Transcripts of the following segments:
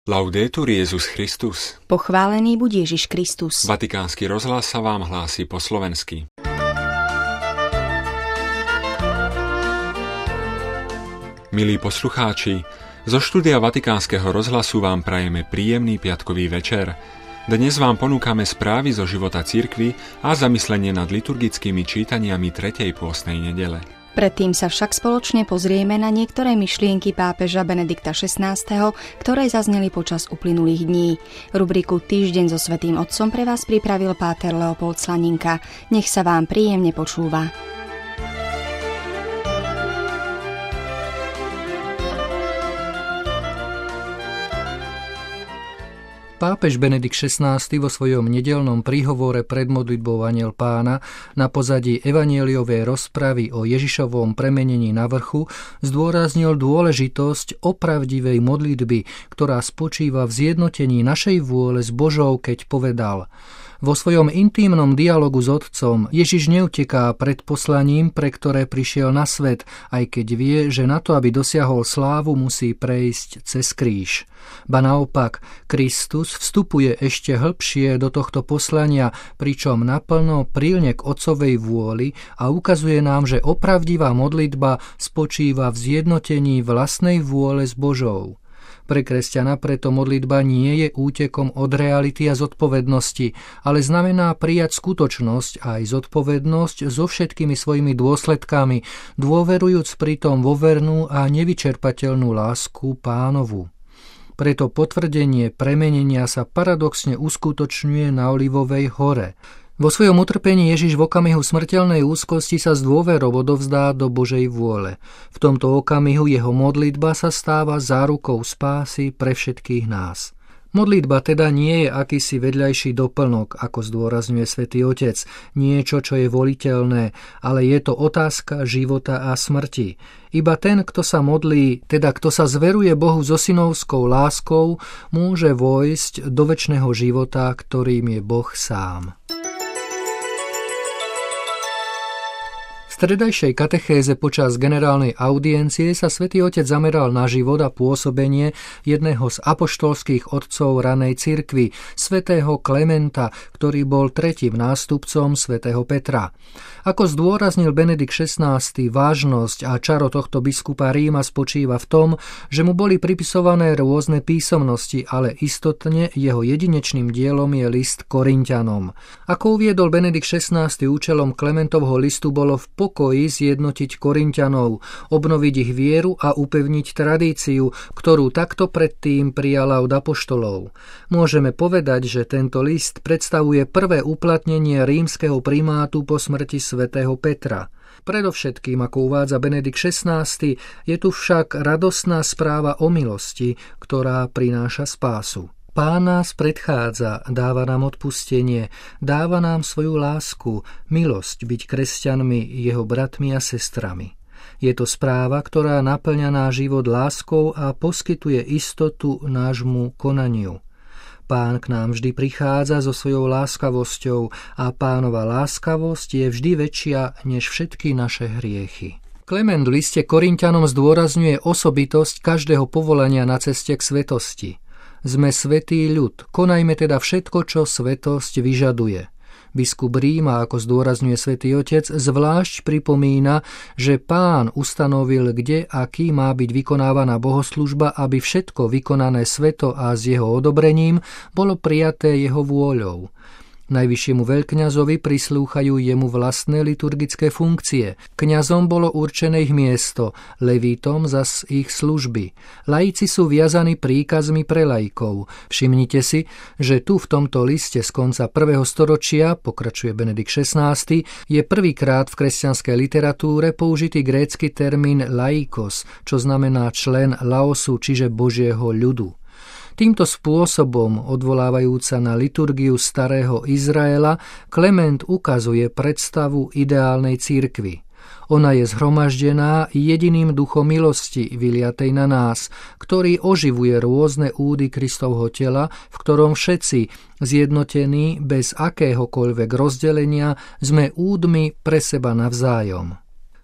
Laudetur Jesus Christus. Pochválený buď Ježiš Kristus. Vatikánsky rozhlas sa vám hlási po slovensky. Milí poslucháči, zo štúdia Vatikánskeho rozhlasu vám prajeme príjemný piatkový večer. Dnes vám ponúkame správy zo života cirkvi a zamyslenie nad liturgickými čítaniami 3. pôstnej nedele. Predtým sa však spoločne pozrieme na niektoré myšlienky pápeža Benedikta XVI, ktoré zazneli počas uplynulých dní. Rubriku Týždeň so Svätým Otcom pre vás pripravil páter Leopold Slaninka. Nech sa vám príjemne počúva. Pápež Benedikt XVI vo svojom nedeľnom príhovore pred modlitbou Anjel Pána na pozadí evanjeliovej rozpravy o Ježišovom premenení na vrchu zdôraznil dôležitosť opravdivej modlitby, ktorá spočíva v zjednotení našej vôle s Božou, keď povedal: vo svojom intímnom dialogu s Otcom Ježiš neuteká pred poslaním, pre ktoré prišiel na svet, aj keď vie, že na to, aby dosiahol slávu, musí prejsť cez kríž. Ba naopak, Kristus vstupuje ešte hlbšie do tohto poslania, pričom naplno prilne k Otcovej vôli a ukazuje nám, že opravdivá modlitba spočíva v zjednotení vlastnej vôle s Božou. Pre kresťana preto modlitba nie je útekom od reality a zodpovednosti, ale znamená prijať skutočnosť a aj zodpovednosť so všetkými svojimi dôsledkami, dôverujúc pritom vo vernú a nevyčerpateľnú lásku Pánovu. Preto potvrdenie premenenia sa paradoxne uskutočňuje na Olivovej hore. Vo svojom utrpení Ježiš v okamihu smrteľnej úzkosti sa s dôverou odovzdá do Božej vôle. V tomto okamihu jeho modlitba sa stáva zárukou spásy pre všetkých nás. Modlitba teda nie je akýsi vedľajší doplnok, ako zdôrazňuje Svätý Otec, niečo, čo je voliteľné, ale je to otázka života a smrti. Iba ten, kto sa modlí, teda kto sa zveruje Bohu so synovskou láskou, môže vojsť do večného života, ktorým je Boh sám. V stredajšej katechéze počas generálnej audiencie sa Svätý Otec zameral na život a pôsobenie jedného z apoštolských otcov ranej cirkvi, svätého Klementa, ktorý bol tretím nástupcom svätého Petra. Ako zdôraznil Benedikt XVI, vážnosť a čaro tohto biskupa Ríma spočíva v tom, že mu boli pripisované rôzne písomnosti, ale istotne jeho jedinečným dielom je list Korinťanom. Ako uviedol Benedikt XVI, účelom Klementovho listu bolo v pokoji zjednotiť Korinťanov, obnoviť ich vieru a upevniť tradíciu, ktorú takto predtým prijala od apoštolov. Môžeme povedať, že tento list predstavuje prvé uplatnenie rímskeho primátu po smrti svätého Petra. Predovšetkým, ako uvádza Benedikt XVI, je tu však radosná správa o milosti, ktorá prináša spásu. Pán nás predchádza, dáva nám odpustenie, dáva nám svoju lásku, milosť byť kresťanmi, jeho bratmi a sestrami. Je to správa, ktorá naplňa náš život láskou a poskytuje istotu nášmu konaniu. Pán k nám vždy prichádza so svojou láskavosťou a Pánova láskavosť je vždy väčšia než všetky naše hriechy. Klement v liste Korinťanom zdôrazňuje osobitosť každého povolania na ceste k svetosti. Sme svätý ľud, konajme teda všetko, čo svätosť vyžaduje. Biskup Ríma, ako zdôrazňuje Svätý Otec, zvlášť pripomína, že Pán ustanovil, kde a kým má byť vykonávaná bohoslužba, aby všetko vykonané sveto a s jeho odobrením bolo prijaté jeho vôľou. Najvyššiemu veľkňazovi prislúchajú jemu vlastné liturgické funkcie. Kňazom bolo určené ich miesto, levítom zas ich služby. Laici sú viazaní príkazmi pre laikov. Všimnite si, že tu v tomto liste z konca 1. storočia, pokračuje Benedikt XVI, je prvýkrát v kresťanskej literatúre použitý grécky termín laikos, čo znamená člen laosu, čiže Božieho ľudu. Týmto spôsobom, odvolávajúca na liturgiu starého Izraela, Klement ukazuje predstavu ideálnej cirkvi. Ona je zhromaždená jediným duchom milosti vyliatej na nás, ktorý oživuje rôzne údy Kristovho tela, v ktorom všetci, zjednotení bez akéhokoľvek rozdelenia, sme údmi pre seba navzájom.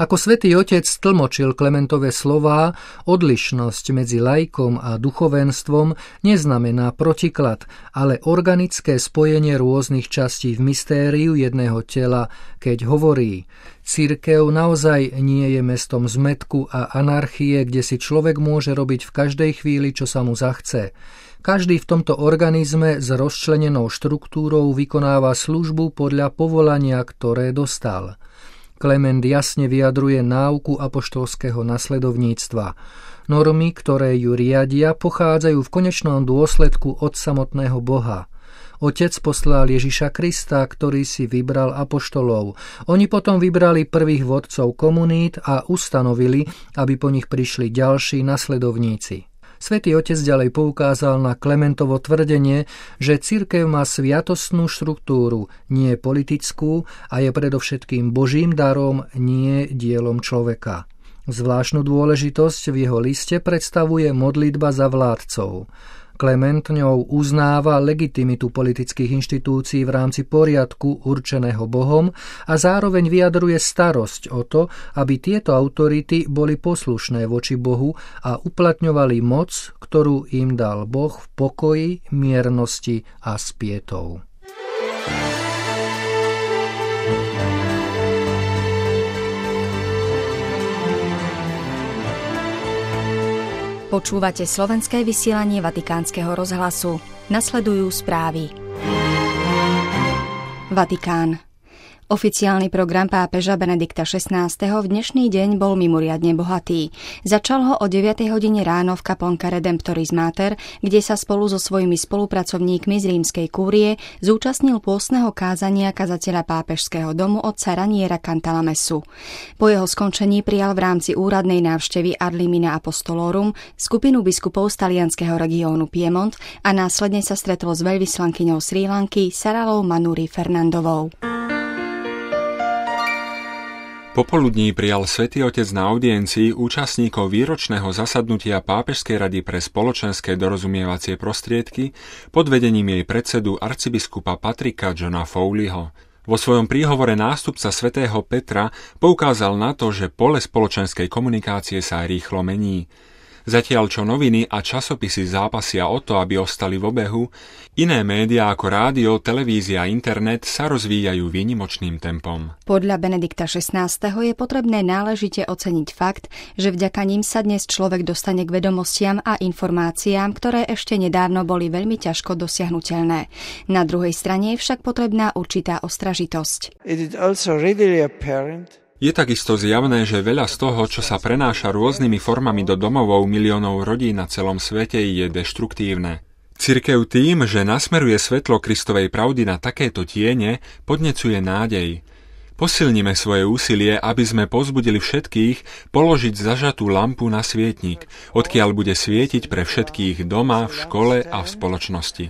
Ako Svätý Otec tlmočil Klementove slová, odlišnosť medzi laikom a duchovenstvom neznamená protiklad, ale organické spojenie rôznych častí v mystériu jedného tela, keď hovorí: cirkev naozaj nie je mestom zmätku a anarchie, kde si človek môže robiť v každej chvíli, čo sa mu zachce. Každý v tomto organizme s rozčlenenou štruktúrou vykonáva službu podľa povolania, ktoré dostal. Klement jasne vyjadruje náuku apoštolského nasledovníctva. Normy, ktoré ju riadia, pochádzajú v konečnom dôsledku od samotného Boha. Otec poslal Ježiša Krista, ktorý si vybral apoštolov. Oni potom vybrali prvých vodcov komunít a ustanovili, aby po nich prišli ďalší nasledovníci. Svätý Otec ďalej poukázal na Klementovo tvrdenie, že cirkev má sviatostnú štruktúru, nie politickú, a je predovšetkým Božím darom, nie dielom človeka. Zvláštnu dôležitosť v jeho liste predstavuje modlitba za vládcov. Klement ňou uznáva legitimitu politických inštitúcií v rámci poriadku určeného Bohom a zároveň vyjadruje starosť o to, aby tieto autority boli poslušné voči Bohu a uplatňovali moc, ktorú im dal Boh v pokoji, miernosti a s pietou. Počúvate slovenské vysielanie Vatikánskeho rozhlasu. Nasledujú správy. Vatikán. Oficiálny program pápeža Benedikta XVI. V dnešný deň bol mimoriadne bohatý. Začal ho o 9 hodine ráno v kaplnke Redemptoris Mater, kde sa spolu so svojimi spolupracovníkmi z rímskej kúrie zúčastnil pôstneho kázania kazateľa pápežského domu otca Raniera Cantalamesu. Po jeho skončení prijal v rámci úradnej návštevy Ad limina Apostolorum skupinu biskupov z talianskeho regiónu Piemont a následne sa stretol s veľvyslankyňou Srí Lanky Saralou Manuri Fernandovou. Popoludní prijal Svätý Otec na audiencii účastníkov výročného zasadnutia Pápežskej rady pre spoločenské dorozumievacie prostriedky pod vedením jej predsedu arcibiskupa Patricka Johna Fowleyho. Vo svojom príhovore nástupca svätého Petra poukázal na to, že pole spoločenskej komunikácie sa rýchlo mení. Zatiaľ čo noviny a časopisy zápasia o to, aby ostali v obehu, iné médiá ako rádio, televízia a internet sa rozvíjajú výnimočným tempom. Podľa Benedikta XVI. Je potrebné náležite oceniť fakt, že vďaka ním sa dnes človek dostane k vedomostiam a informáciám, ktoré ešte nedávno boli veľmi ťažko dosiahnuteľné. Na druhej strane je však potrebná určitá ostražitosť. Je takisto zjavné, že veľa z toho, čo sa prenáša rôznymi formami do domovov miliónov rodín na celom svete, je deštruktívne. Cirkev tým, že nasmeruje svetlo Kristovej pravdy na takéto tiene, podnecuje nádej. Posilnime svoje úsilie, aby sme povzbudili všetkých položiť zažatú lampu na svietnik, odkiaľ bude svietiť pre všetkých doma, v škole a v spoločnosti.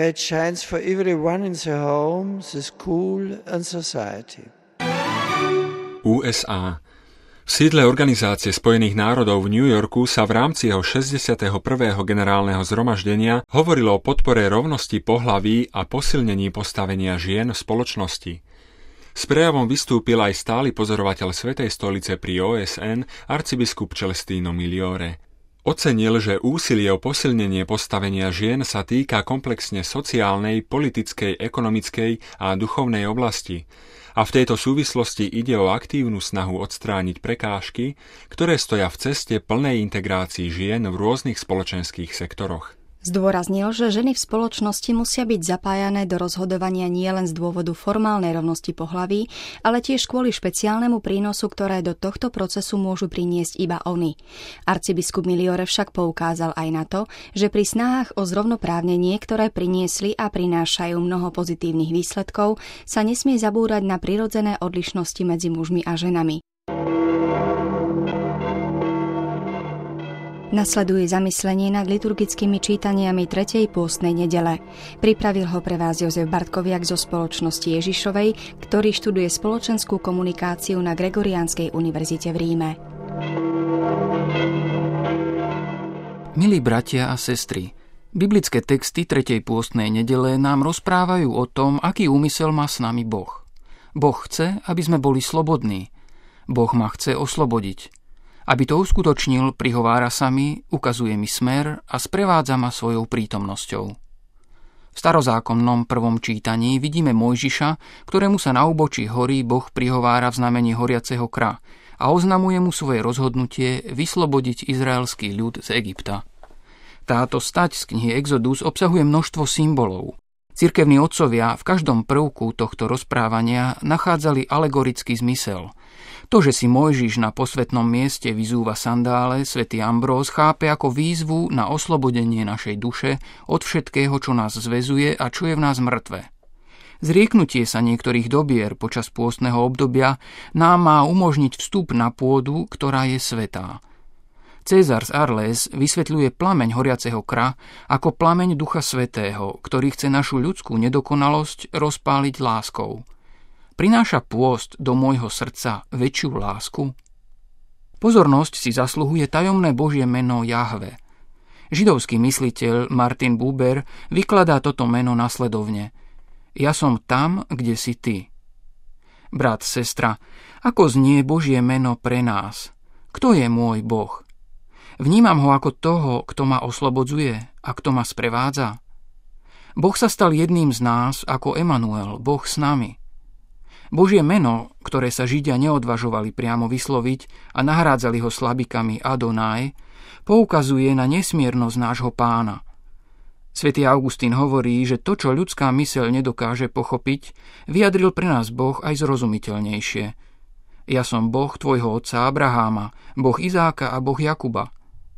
USA. V sídle Organizácie spojených národov v New Yorku sa v rámci jeho 61. generálneho zhromaždenia hovorilo o podpore rovnosti pohlaví a posilnení postavenia žien v spoločnosti. S prejavom vystúpil aj stály pozorovateľ Svätej stolice pri OSN arcibiskup Celestino Migliore. Ocenil, že úsilie o posilnenie postavenia žien sa týka komplexne sociálnej, politickej, ekonomickej a duchovnej oblasti. A v tejto súvislosti ide o aktívnu snahu odstrániť prekážky, ktoré stoja v ceste plnej integrácii žien v rôznych spoločenských sektoroch. Zdôraznil, že ženy v spoločnosti musia byť zapájané do rozhodovania nielen z dôvodu formálnej rovnosti pohlaví, ale tiež kvôli špeciálnemu prínosu, ktoré do tohto procesu môžu priniesť iba oni. Arcibiskup Migliore však poukázal aj na to, že pri snahách o zrovnoprávnenie, ktoré priniesli a prinášajú mnoho pozitívnych výsledkov, sa nesmie zabúrať na prirodzené odlišnosti medzi mužmi a ženami. Nasleduje zamyslenie nad liturgickými čítaniami 3. pôstnej nedele. Pripravil ho pre vás Jozef Bartkoviak zo Spoločnosti Ježišovej, ktorý študuje spoločenskú komunikáciu na Gregoriánskej univerzite v Ríme. Milí bratia a sestry, biblické texty 3. pôstnej nedele nám rozprávajú o tom, aký úmysel má s nami Boh. Boh chce, aby sme boli slobodní. Boh ma chce oslobodiť. Aby to uskutočnil, prihovára sa mi, ukazuje mi smer a sprevádza ma svojou prítomnosťou. V starozákonnom prvom čítaní vidíme Mojžiša, ktorému sa na úbočí hory Boh prihovára v znamení horiaceho kra a oznamuje mu svoje rozhodnutie vyslobodiť izraelský ľud z Egypta. Táto stať z knihy Exodus obsahuje množstvo symbolov. Cirkevní otcovia v každom prvku tohto rozprávania nachádzali alegorický zmysel. To, že si Mojžiš na posvätnom mieste vyzúva sandále, svätý Ambrós chápe ako výzvu na oslobodenie našej duše od všetkého, čo nás zväzuje a čo je v nás mŕtve. Zrieknutie sa niektorých dobier počas pôstneho obdobia nám má umožniť vstup na pôdu, ktorá je svätá. César z Arles vysvetľuje plameň horiaceho kra ako plameň Ducha Svätého, ktorý chce našu ľudskú nedokonalosť rozpáliť láskou. Prináša pôst do môjho srdca väčšiu lásku? Pozornosť si zasluhuje tajomné Božie meno Jahve. Židovský mysliteľ Martin Buber vykladá toto meno nasledovne. Ja som tam, kde si ty. Brat, sestra, ako znie Božie meno pre nás? Kto je môj Boh? Vnímam ho ako toho, kto ma oslobodzuje a kto ma sprevádza. Boh sa stal jedným z nás ako Emanuel, Boh s nami. Božie meno, ktoré sa Židia neodvažovali priamo vysloviť a nahrádzali ho slabikami Adonaj, poukazuje na nesmiernosť nášho Pána. Svätý Augustín hovorí, že to, čo ľudská myseľ nedokáže pochopiť, vyjadril pre nás Boh aj zrozumiteľnejšie. Ja som Boh tvojho otca Abraháma, Boh Izáka a Boh Jakuba.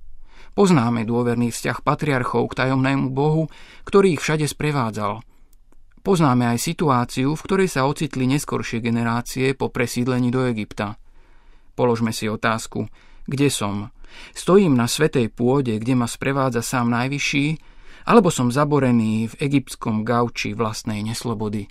Poznáme dôverný vzťah patriarchov k tajomnému Bohu, ktorý ich všade sprevádzal. Poznáme aj situáciu, v ktorej sa ocitli neskoršie generácie po presídlení do Egypta. Položme si otázku, kde som? Stojím na svätej pôde, kde ma sprevádza sám Najvyšší, alebo som zaborený v egyptskom gauči vlastnej neslobody?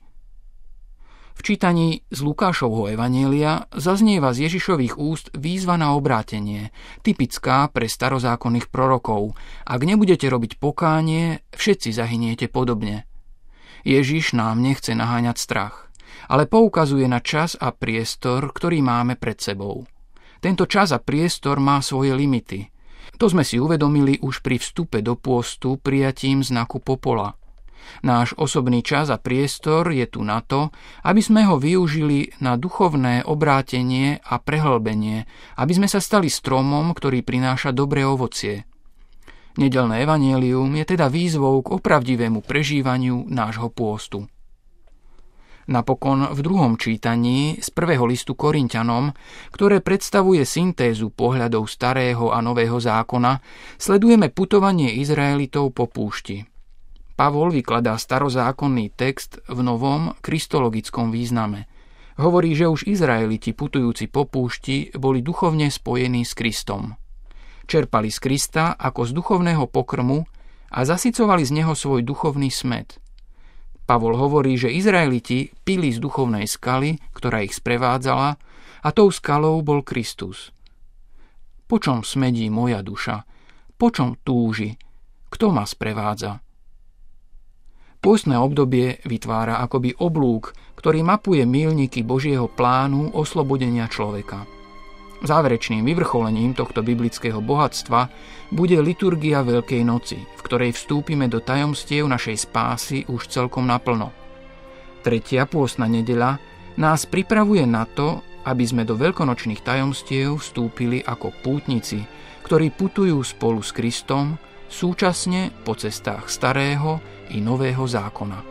V čítaní z Lukášovho evanjelia zaznieva z Ježišových úst výzva na obrátenie, typická pre starozákonných prorokov. Ak nebudete robiť pokánie, všetci zahyniete podobne. Ježiš nám nechce naháňať strach, ale poukazuje na čas a priestor, ktorý máme pred sebou. Tento čas a priestor má svoje limity. To sme si uvedomili už pri vstupe do pôstu prijatím znaku popola. Náš osobný čas a priestor je tu na to, aby sme ho využili na duchovné obrátenie a prehlbenie, aby sme sa stali stromom, ktorý prináša dobré ovocie. Nedeľné evanjelium je teda výzvou k opravdivému prežívaniu nášho pôstu. Napokon v druhom čítaní z prvého listu Korinťanom, ktoré predstavuje syntézu pohľadov starého a nového zákona, sledujeme putovanie Izraelitov po púšti. Pavol vykladá starozákonný text v novom kristologickom význame. Hovorí, že už Izraeliti putujúci po púšti boli duchovne spojení s Kristom. Čerpali z Krista ako z duchovného pokrmu a zasycovali z neho svoj duchovný smäd. Pavol hovorí, že Izraeliti pili z duchovnej skaly, ktorá ich sprevádzala, a tou skalou bol Kristus. Po čom smedí moja duša? Po čom túži? Kto ma sprevádza? Pôstne obdobie vytvára akoby oblúk, ktorý mapuje míľniky Božieho plánu oslobodenia človeka. Záverečným vyvrcholením tohto biblického bohatstva bude liturgia Veľkej noci, v ktorej vstúpime do tajomstiev našej spásy už celkom naplno. Tretia pôstna nedeľa nás pripravuje na to, aby sme do veľkonočných tajomstiev vstúpili ako pútnici, ktorí putujú spolu s Kristom, súčasne po cestách starého i nového zákona.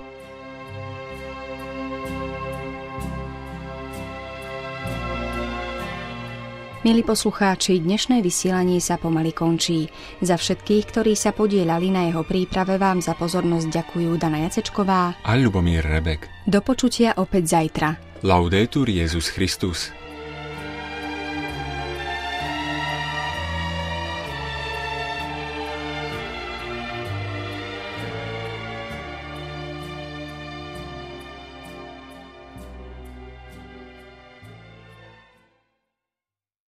Milí poslucháči, dnešné vysielanie sa pomaly končí. Za všetkých, ktorí sa podieľali na jeho príprave, vám za pozornosť ďakujú Dana Jacečková a Ľubomír Rebek. Do počutia opäť zajtra. Laudetur Jesus Christus.